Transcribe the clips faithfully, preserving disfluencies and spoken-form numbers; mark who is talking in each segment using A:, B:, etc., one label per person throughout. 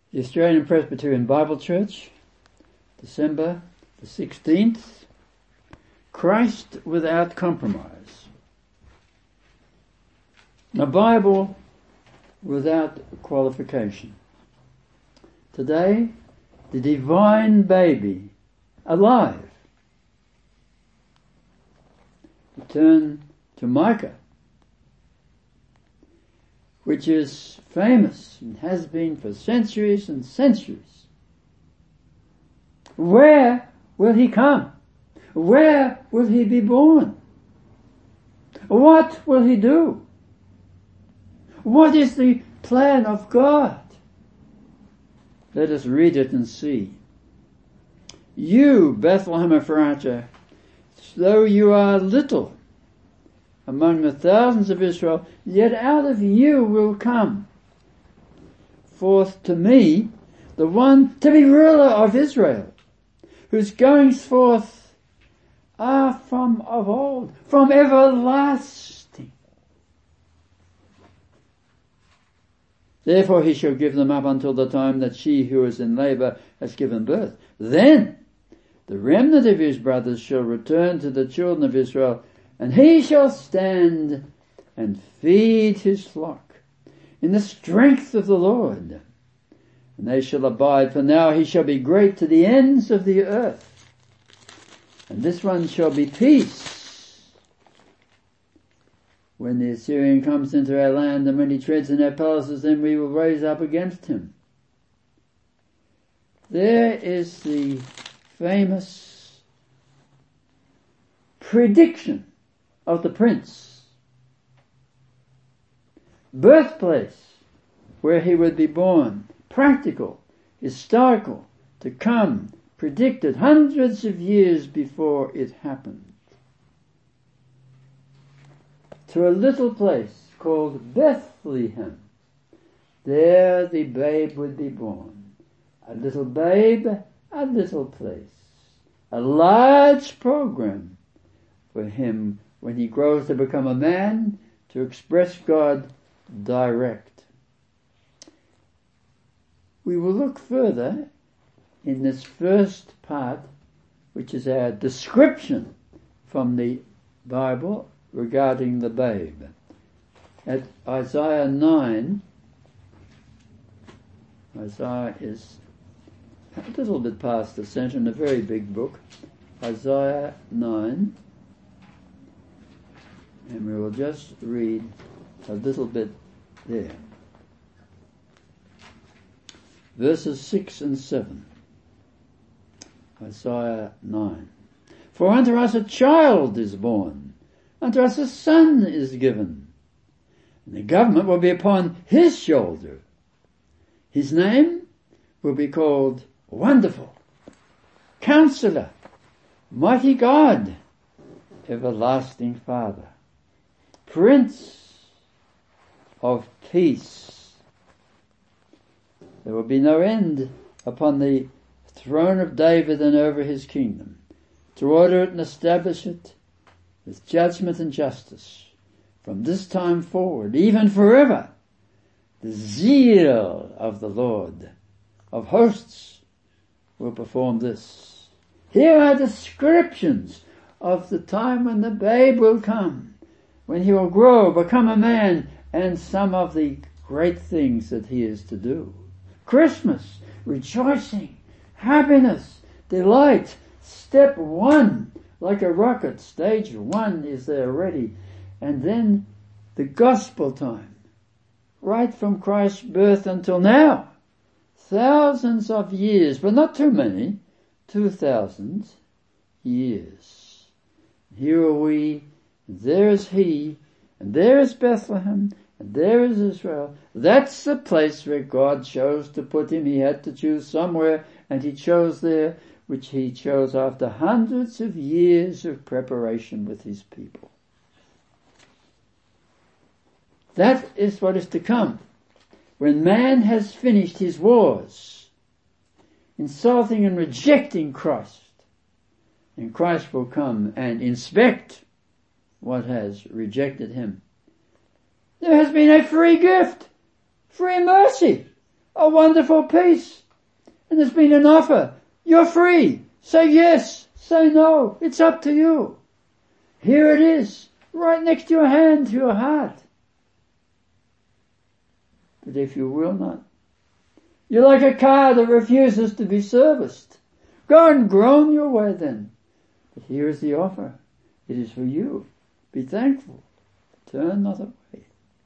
A: The Australian Presbyterian Bible Church, December the sixteenth, Christ without compromise. The Bible without qualification. Today, the divine baby, alive. We turn to Micah, which is famous and has been for centuries and centuries. Where will he come? Where will he be born? What will he do? What is the plan of God? Let us read it and see. You, Bethlehem Ephratah, though you are little among the thousands of Israel, yet out of you will come forth to me the one to be ruler of Israel, whose goings forth are from of old, from everlasting. Therefore he shall give them up until the time that she who is in labour has given birth. Then the remnant of his brothers shall return to the children of Israel, and he shall stand and feed his flock in the strength of the Lord. And they shall abide, for now he shall be great to the ends of the earth. And this one shall be peace. When the Assyrian comes into our land, and when he treads in our palaces, then we will raise up against him. There is the famous prediction of the prince. Birthplace where he would be born. Practical, historical, to come, predicted hundreds of years before it happened. To a little place called Bethlehem. There the babe would be born. A little babe, a little place. A large program for him when he grows to become a man, to express God direct. We will look further in this first part, which is our description from the Bible regarding the babe. At Isaiah nine, Isaiah is a little bit past the centre in a very big book, Isaiah nine, and we will just read a little bit there. Verses six and seven. Isaiah nine. For unto us a child is born, unto us a son is given, and the government will be upon his shoulder. His name will be called Wonderful, Counselor, Mighty God, Everlasting Father, Prince of Peace. There will be no end upon the throne of David and over his kingdom, to order it and establish it with judgment and justice from this time forward, even forever. The zeal of the Lord of hosts will perform this. Here are descriptions of the time when the babe will come, when he will grow, become a man, and some of the great things that he is to do. Christmas, rejoicing, happiness, delight. Step one, like a rocket, stage one is there already. And then the gospel time, right from Christ's birth until now. Thousands of years, but not too many, two thousand years. Here are we, and there is he, and there is Bethlehem, and there is Israel. That's the place where God chose to put him. He had to choose somewhere, and he chose there, which he chose after hundreds of years of preparation with his people. That is what is to come. When man has finished his wars, insulting and rejecting Christ, and Christ will come and inspect what has rejected him. There has been a free gift, free mercy, a wonderful peace. And there's been an offer. You're free. Say yes. Say no. It's up to you. Here it is, right next to your hand, to your heart. But if you will not, you're like a car that refuses to be serviced. Go and groan your way then. But here is the offer. It is for you. Be thankful. Turn not away.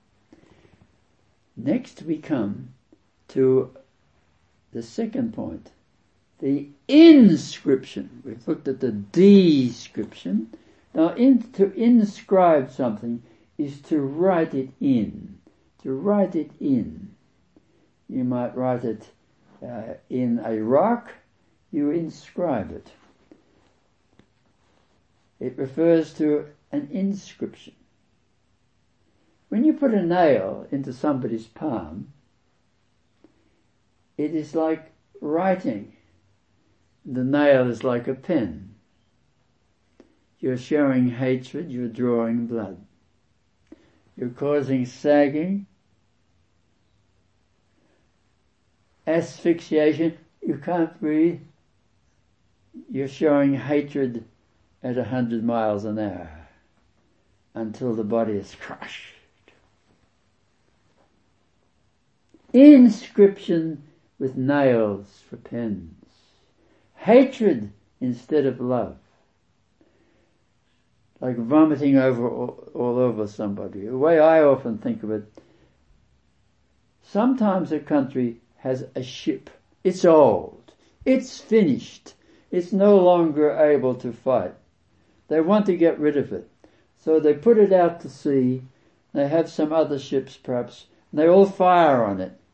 A: Next we come to the second point. The inscription. We've looked at the description. Now in, to inscribe something is to write it in. To write it in. You might write it uh, in a rock. You inscribe it. It refers to an inscription. When you put a nail into somebody's palm, it is like writing. The nail is like a pen. You're showing hatred, you're drawing blood. You're causing sagging, asphyxiation, you can't breathe. You're showing hatred at a hundred miles an hour until the body is crushed. Inscription with nails for pens. Hatred instead of love. Like vomiting over all, all over somebody. The way I often think of it, sometimes a country has a ship. It's old. It's finished. It's no longer able to fight. They want to get rid of it. So they put it out to sea. They have some other ships perhaps. And they all fire on it.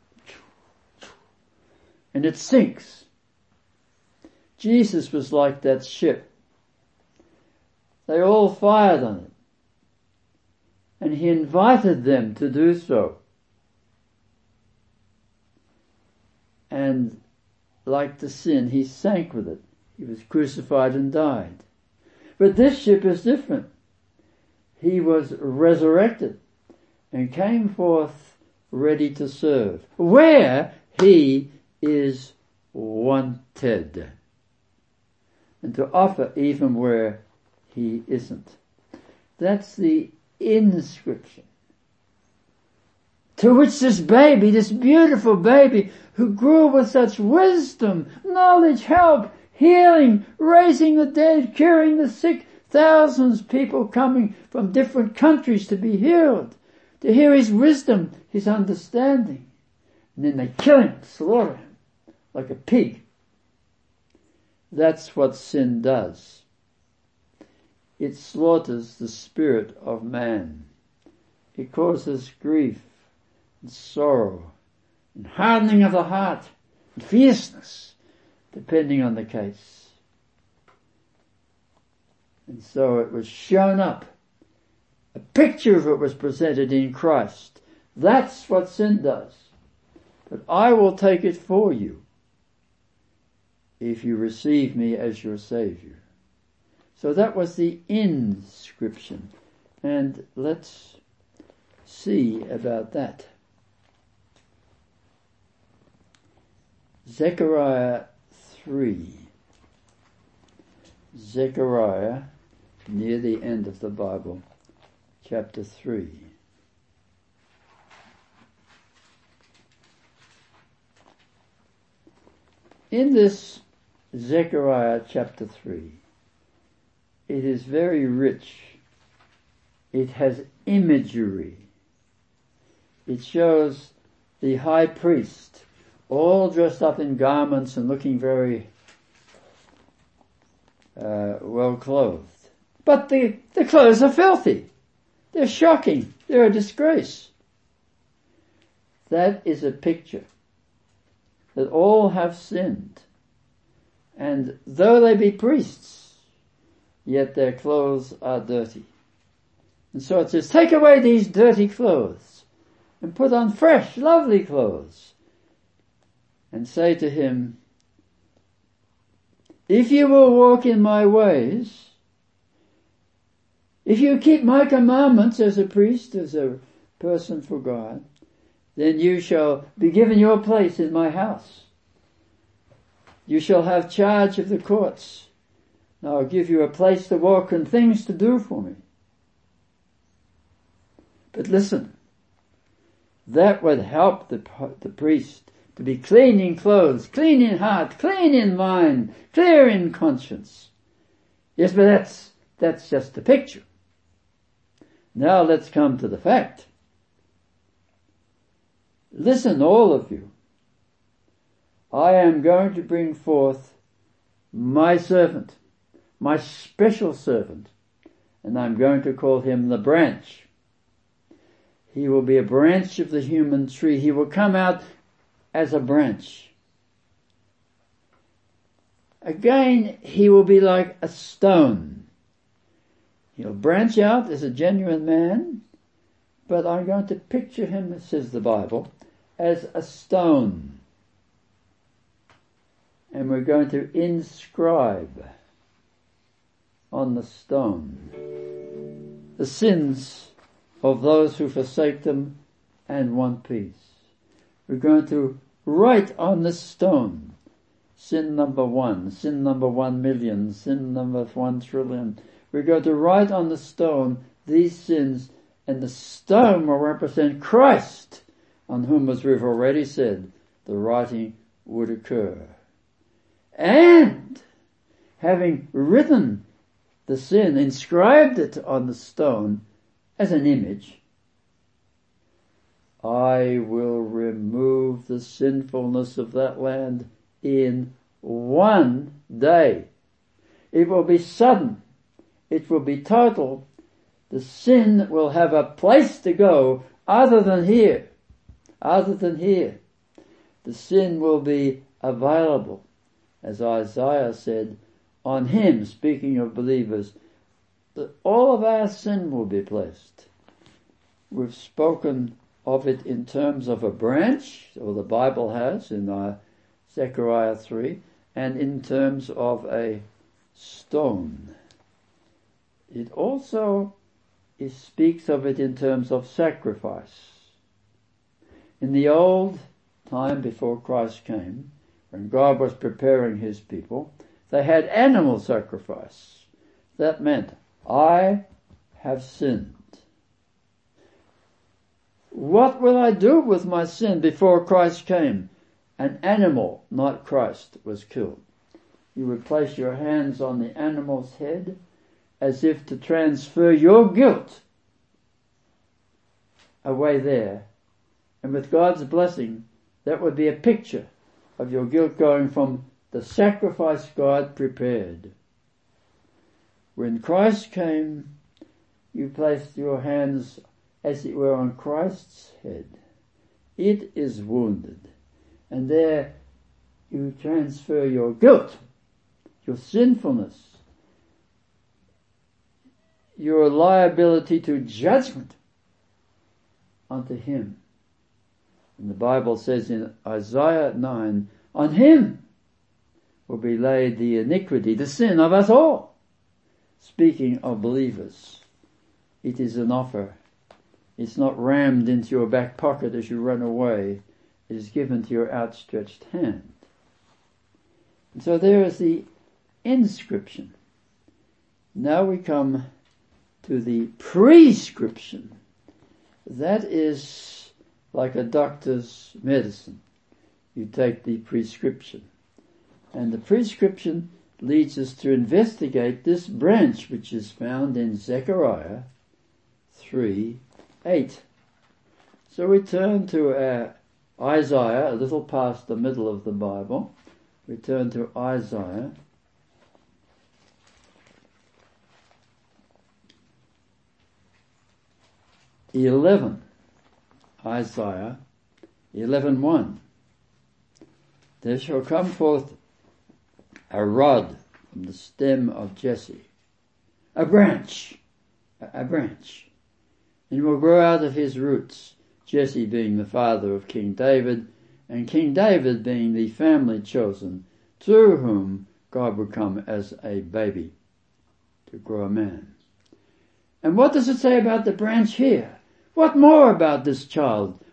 A: And it sinks. Jesus was like that ship. They all fired on it. And he invited them to do so. And like the sin, he sank with it. He was crucified and died. But this ship is different. He was resurrected and came forth ready to serve, where he is wanted, and to offer even where he isn't. That's the inscription. To which this baby, this beautiful baby, who grew with such wisdom, knowledge, help, healing, raising the dead, curing the sick, thousands of people coming from different countries to be healed, to hear his wisdom, his understanding. And then they kill him, slaughter him, like a pig. That's what sin does. It slaughters the spirit of man. It causes grief and sorrow and hardening of the heart and fierceness, depending on the case. And so it was shown up. A picture of it was presented in Christ. That's what sin does. But I will take it for you if you receive me as your Savior. So that was the inscription. And let's see about that. Zechariah three. Zechariah, near the end of the Bible, chapter three. In this Zechariah chapter three, it is very rich. It has imagery. It shows the high priest all dressed up in garments and looking very uh, well clothed. But the, the clothes are filthy. They're shocking. They're a disgrace. That is a picture that all have sinned. And though they be priests, yet their clothes are dirty. And so it says, take away these dirty clothes and put on fresh, lovely clothes. And say to him, if you will walk in my ways, if you keep my commandments as a priest, as a person for God, then you shall be given your place in my house. You shall have charge of the courts. And I'll give you a place to walk and things to do for me. But listen, that would help the, the priest to be clean in clothes, clean in heart, clean in mind, clear in conscience. Yes, but that's, that's just a picture. Now let's come to the fact. Listen, all of you. I am going to bring forth my servant, my special servant, and I'm going to call him the branch. He will be a branch of the human tree. He will come out as a branch. Again, he will be like a stone. He'll branch out as a genuine man, but I'm going to picture him, says the Bible, as a stone. And we're going to inscribe on the stone the sins of those who forsake them and want peace. We're going to write on this stone sin number one, sin number one million, sin number one trillion. We're going to write on the stone these sins, and the stone will represent Christ, on whom, as we've already said, the writing would occur. And having written the sin, inscribed it on the stone as an image, I will remove the sinfulness of that land in one day. It will be sudden. It will be total. The sin will have a place to go other than here. Other than here. The sin will be available. As Isaiah said, on him, speaking of believers, that all of our sin will be placed. We've spoken of it in terms of a branch, or the Bible has in uh, Zechariah three, and in terms of a stone. It also it speaks of it in terms of sacrifice. In the old time before Christ came, when God was preparing his people, they had animal sacrifice. That meant, I have sinned. What will I do with my sin? Before Christ came, an animal, not Christ, was killed. You would place your hands on the animal's head as if to transfer your guilt away there. And with God's blessing, that would be a picture of your guilt going from the sacrifice God prepared. When Christ came, you placed your hands as it were on Christ's head. It is wounded. And there you transfer your guilt, your sinfulness, your liability to judgment onto him. And the Bible says in Isaiah nine, on him will be laid the iniquity, the sin of us all. Speaking of believers, it is an offer. It's not rammed into your back pocket as you run away. It is given to your outstretched hand. And so there is the inscription. Now we come to the prescription. That is like a doctor's medicine. You take the prescription. And the prescription leads us to investigate this branch which is found in Zechariah three eight. So we turn to uh, Isaiah, a little past the middle of the Bible. We turn to Isaiah. eleven. Isaiah eleven one. There shall come forth a rod from the stem of Jesse, a branch, a, a branch, and will grow out of his roots, Jesse being the father of King David, and King David being the family chosen, through whom God would come as a baby to grow a man. And what does it say about the branch here? What more about this child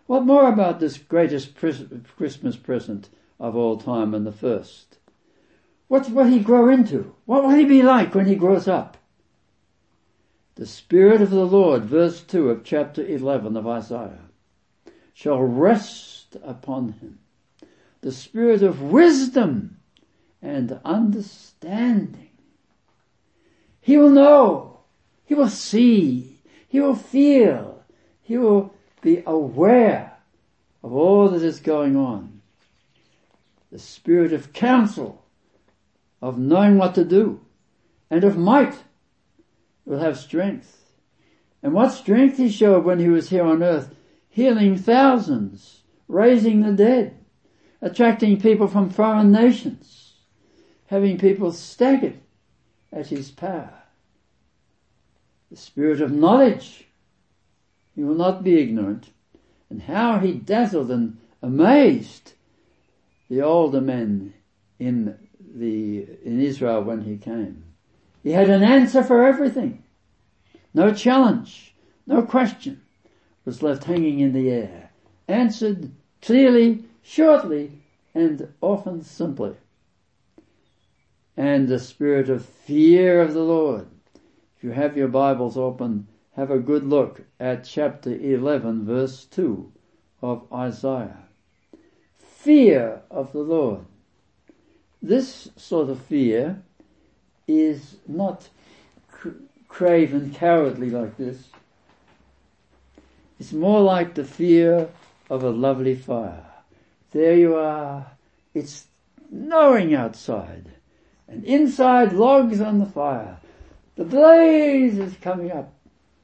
A: What more about this greatest Christmas present of all time and the first? What will he grow into? What will he be like when he grows up? The Spirit of the Lord, verse two of chapter eleven of Isaiah, shall rest upon him. The Spirit of wisdom and understanding. He will know. He will see. He will feel. He will be aware of all that is going on. The Spirit of counsel, of knowing what to do, and of might, will have strength. And what strength he showed when he was here on earth, healing thousands, raising the dead, attracting people from foreign nations, having people staggered at his power. The Spirit of knowledge, he will not be ignorant. And how he dazzled and amazed the older men in the in Israel when he came. He had an answer for everything. No challenge, no question was left hanging in the air. Answered clearly, shortly, and often simply. And the spirit of fear of the Lord. If you have your Bibles open, have a good look at chapter eleven, verse two of Isaiah. Fear of the Lord. This sort of fear is not cr- craven, cowardly like this. It's more like the fear of a lovely fire. There you are. It's snowing outside. And inside, logs on the fire. The blaze is coming up.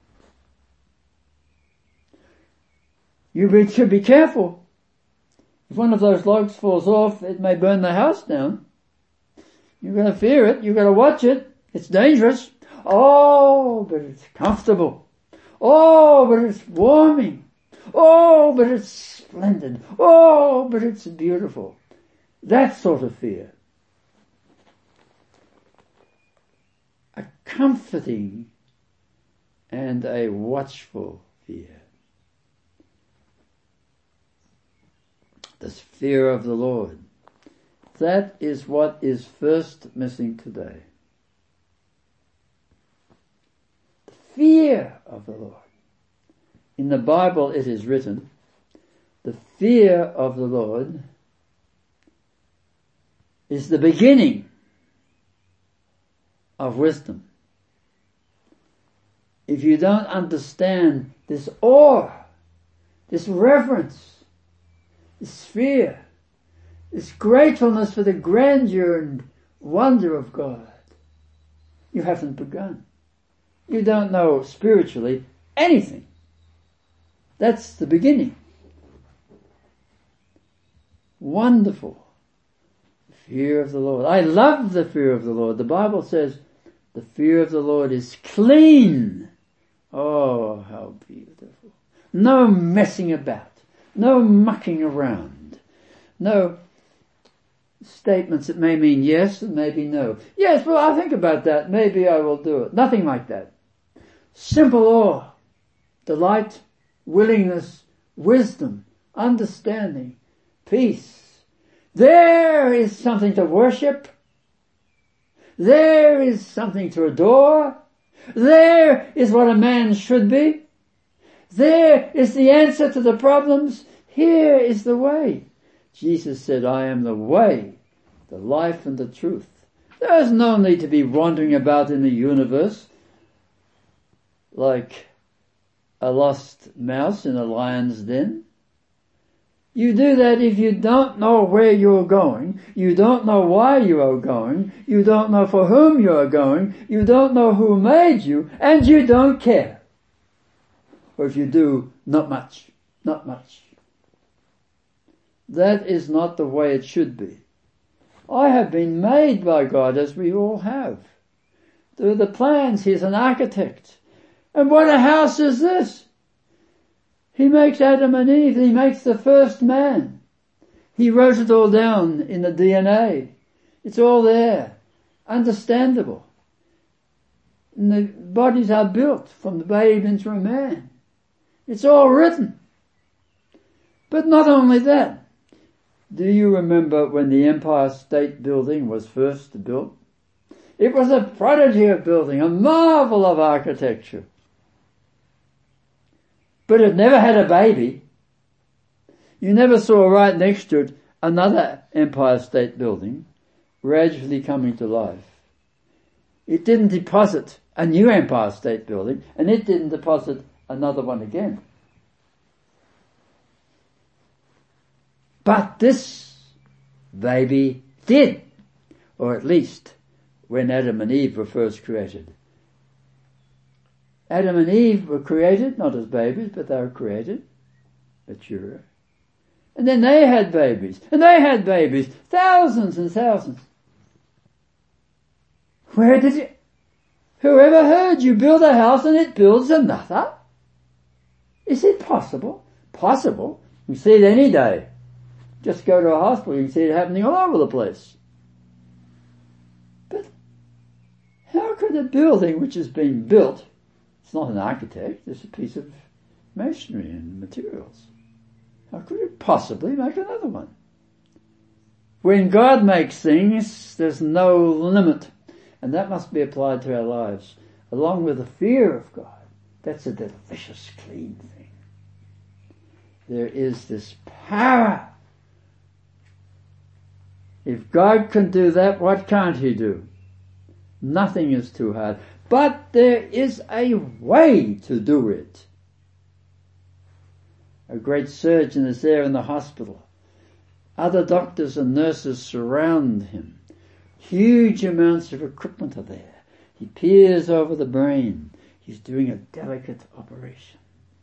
A: You should be careful. If one of those logs falls off, it may burn the house down. You've got to fear it. You've got to watch it. It's dangerous. Oh, but it's comfortable. Oh, but it's warming. Oh, but it's splendid. Oh, but it's beautiful. That sort of fear. A comforting and a watchful fear. This fear of the Lord. That is what is first missing today. The fear of the Lord. In the Bible it is written, the fear of the Lord is the beginning of wisdom. If you don't understand this awe, this reverence, this fear, this gratefulness for the grandeur and wonder of God, you haven't begun. You don't know spiritually anything. That's the beginning. Wonderful. The fear of the Lord. I love the fear of the Lord. The Bible says the fear of the Lord is clean. Oh, how beautiful. No messing about. No mucking around. No statements that may mean yes and maybe no. Yes, well, I'll think about that. Maybe I will do it. Nothing like that. Simple awe, delight, willingness, wisdom, understanding, peace. There is something to worship. There is something to adore. There is what a man should be. There is the answer to the problems. Here is the way. Jesus said, I am the way, the life, and the truth. There is no need to be wandering about in the universe like a lost mouse in a lion's den. You do that if you don't know where you're going, you don't know why you are going, you don't know for whom you are going, you don't know who made you, and you don't care. Or if you do, not much, not much. That is not the way it should be. I have been made by God, as we all have. Through the plans, He's an architect. And what a house is this? He makes Adam and Eve. He makes the first man. He wrote it all down in the D N A. It's all there. Understandable. And the bodies are built from the babe into a man. It's all written. But not only that. Do you remember when the Empire State Building was first built? It was a prodigy of building, a marvel of architecture. But it never had a baby. You never saw right next to it another Empire State Building gradually coming to life. It didn't deposit a new Empire State Building, and it didn't deposit another one again. But this baby did, or at least when Adam and Eve were first created. Adam and Eve were created, not as babies, but they were created, mature. And then they had babies, and they had babies, thousands and thousands. Where did it? Whoever heard you build a house and it builds another? Is it possible? Possible. You see it any day. Just go to a hospital, you can see it happening all over the place. But how could a building which is being built, it's not an architect, it's a piece of masonry and materials, how could it possibly make another one? When God makes things, there's no limit. And that must be applied to our lives, along with the fear of God. That's a delicious, clean thing. There is this power. If God can do that, what can't He do? Nothing is too hard. But there is a way to do it. A great surgeon is there in the hospital. Other doctors and nurses surround him. Huge amounts of equipment are there. He peers over the brain. He's doing a delicate operation.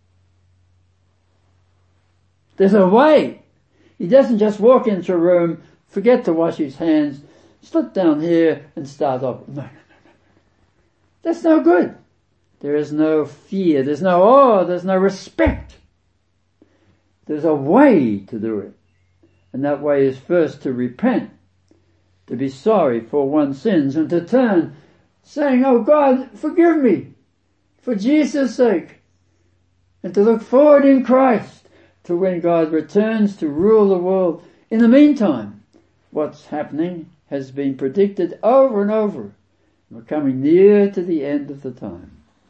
A: There's a way. He doesn't just walk into a room, forget to wash his hands, slip down here and start off. No, no, no, no. That's no good. There is no fear. There's no awe. There's no respect. There's a way to do it. And that way is first to repent, to be sorry for one's sins, and to turn, saying, oh God, forgive me, for Jesus' sake, and to look forward in Christ to when God returns to rule the world. In the meantime, what's happening has been predicted over and over. We're coming near to the end of the time.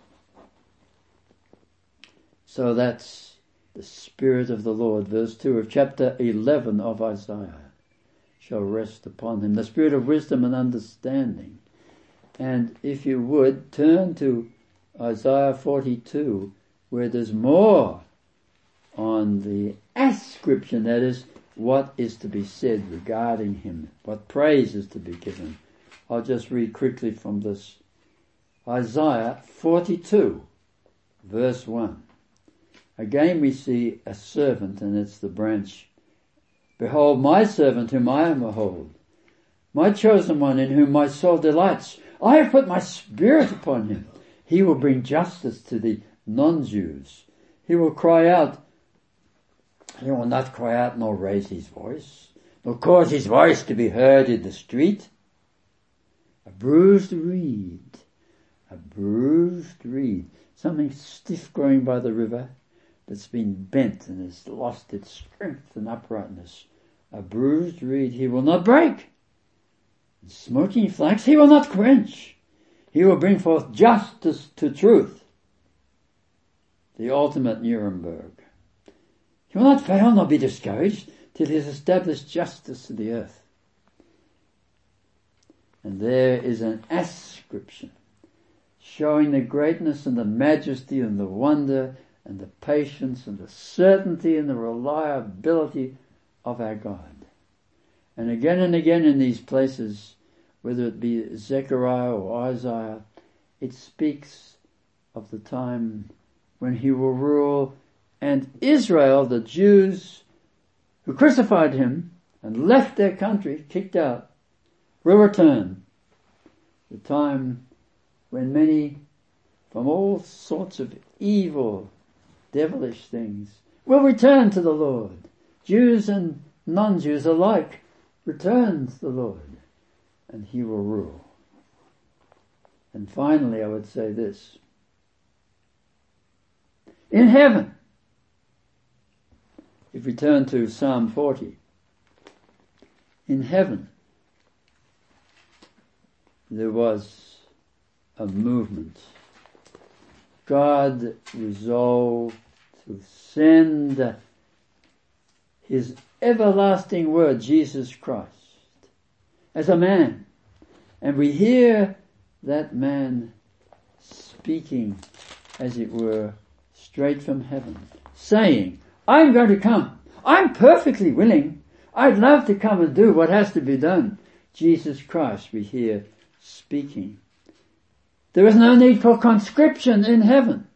A: So that's the Spirit of the Lord, verse two of chapter eleven of Isaiah, shall rest upon him, the Spirit of wisdom and understanding. And if you would, turn to Isaiah forty-two, where there's more on the ascription, that is, what is to be said regarding him, what praise is to be given. I'll just read quickly from this. Isaiah forty-two, verse one. Again we see a servant, and it's the branch. Behold, my servant whom I am behold, my chosen one in whom my soul delights. I have put my spirit upon him. He will bring justice to the non-Jews. He will cry out. He will not cry out nor raise his voice, nor cause his voice to be heard in the street. A bruised reed, a bruised reed, something stiff growing by the river, that's been bent and has lost its strength and uprightness. A bruised reed he will not break. And smoking flax he will not quench. He will bring forth justice to truth. The ultimate Nuremberg. He will not fail nor be discouraged till he has established justice to the earth. And there is an ascription showing the greatness and the majesty and the wonder and the patience and the certainty and the reliability of our God. And again and again in these places, whether it be Zechariah or Isaiah, it speaks of the time when he will rule, and Israel, the Jews who crucified him and left their country, kicked out, will return. The time when many from all sorts of evil, devilish things will return to the Lord. Jews and non-Jews alike return to the Lord, and he will rule. And finally, I would say this. In heaven, If we turn to Psalm forty, in heaven there was a movement. God resolved to send his everlasting word, Jesus Christ, as a man. And we hear that man speaking, as it were, straight from heaven, saying, I'm going to come. I'm perfectly willing. I'd love to come and do what has to be done. Jesus Christ, we hear speaking. There is no need for conscription in heaven.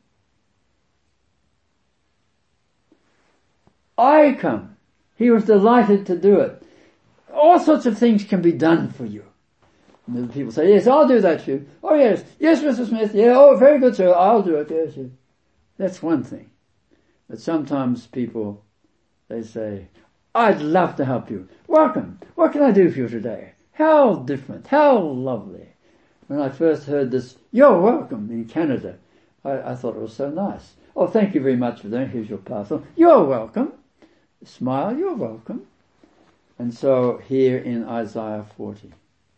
A: I come. He was delighted to do it. All sorts of things can be done for you. And the people say, yes, I'll do that for you. Oh yes, yes, Mister Smith, yeah, oh very good sir, I'll do it, yes, yes. That's one thing. But sometimes people, they say, I'd love to help you. Welcome. What can I do for you today? How different. How lovely. When I first heard this, you're welcome, in Canada, I, I thought it was so nice. Oh, thank you very much for that. Here's your parcel. You're welcome. Smile, you're welcome. And so here in Isaiah forty,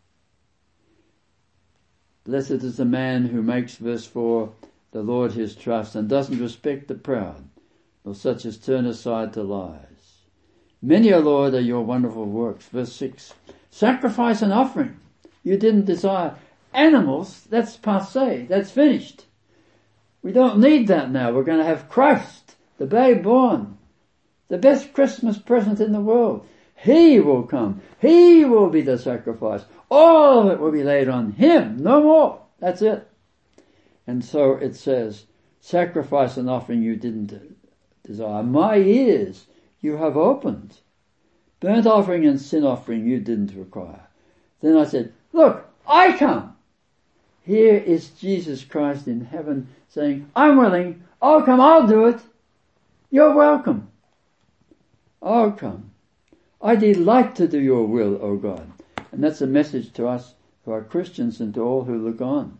A: blessed is the man who makes, verse four, the Lord his trust, and doesn't respect the proud, nor such as turn aside to lies. Many, O Lord, are your wonderful works. Verse six, sacrifice and offering you didn't desire. Animals, that's passé, that's finished. We don't need that now. We're going to have Christ, the babe born, the best Christmas present in the world. He will come. He will be the sacrifice. All of it will be laid on him. No more. That's it. And so it says, sacrifice and offering you didn't desire. My ears you have opened. Burnt offering and sin offering you didn't require. Then I said, look, I come. Here is Jesus Christ in heaven saying, I'm willing. I'll come. I'll do it. You're welcome. I'll come. I delight to do your will, O God. And that's a message to us, to our Christians and to all who look on.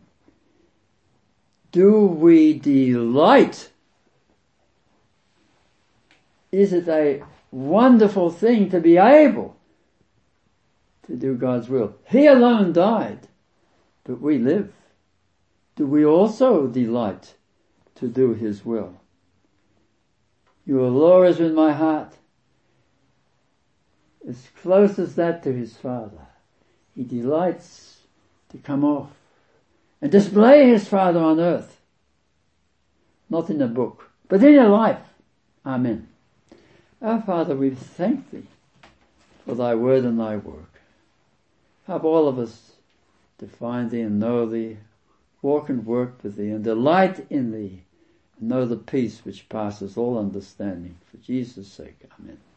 A: Do we delight? Is it a wonderful thing to be able to do God's will? He alone died, but we live. Do we also delight to do his will? Your law is in my heart. As close as that to his Father. He delights to come off and display his Father on earth. Not in a book, but in your life. Amen. Our Father, we thank thee for thy word and thy work. Help all of us to find thee and know thee, walk and work with thee and delight in thee, and know the peace which passes all understanding. For Jesus' sake, amen.